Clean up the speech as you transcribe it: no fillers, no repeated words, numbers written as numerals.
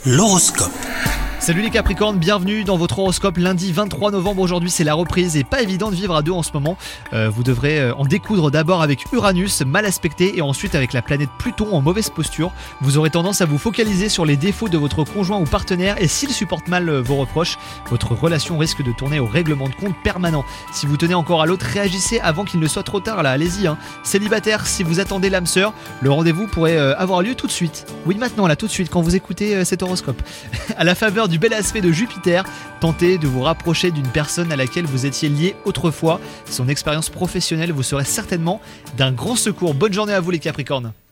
L'horoscope. Salut les Capricornes, bienvenue dans votre horoscope lundi 23 novembre. Aujourd'hui c'est la reprise et pas évident de vivre à deux en ce moment. Vous devrez en découdre d'abord avec Uranus mal aspecté et ensuite avec la planète Pluton en mauvaise posture. Vous aurez tendance à vous focaliser sur les défauts de votre conjoint ou partenaire et s'il supporte mal vos reproches, votre relation risque de tourner au règlement de compte permanent. Si vous tenez encore à l'autre, réagissez avant qu'il ne soit trop tard là, allez-y. Célibataire, si vous attendez l'âme sœur, le rendez-vous pourrait avoir lieu tout de suite. Oui maintenant là tout de suite quand vous écoutez cet horoscope. À la faveur du bel aspect de Jupiter, tentez de vous rapprocher d'une personne à laquelle vous étiez lié autrefois. Son expérience professionnelle vous serait certainement d'un grand secours. Bonne journée à vous les Capricornes.